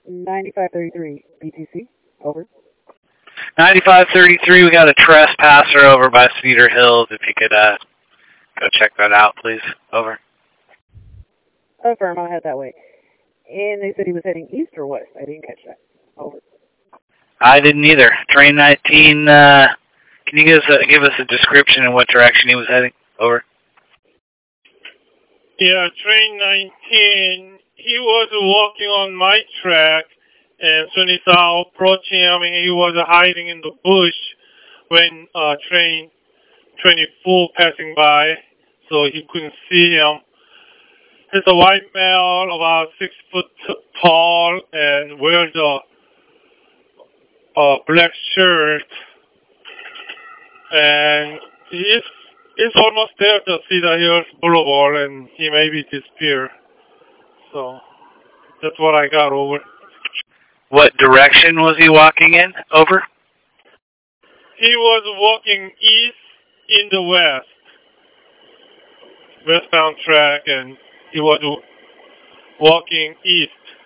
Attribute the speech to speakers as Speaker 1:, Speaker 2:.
Speaker 1: 9533 BTC. Over.
Speaker 2: 9533, we got a trespasser over by Cedar Hills. If you could go check that out, please. Over.
Speaker 1: Affirm, I'll head that way. And they said he was heading east or west. I didn't catch that. Over.
Speaker 2: I didn't either. Train 19, can you give us a description in what direction he was heading? Over.
Speaker 3: Yeah, train 19, he was walking on my track, and soon as I approached him, he was hiding in the bush when train 24 passing by, so he couldn't see him. He's a white male, about 6 foot tall, and wears a black shirt, and he's almost there to Cedar Hills Boulevard, and he maybe disappeared. So that's what I got. Over.
Speaker 2: What direction was he walking in? Over.
Speaker 3: He was walking east in the westbound track, and he was walking east.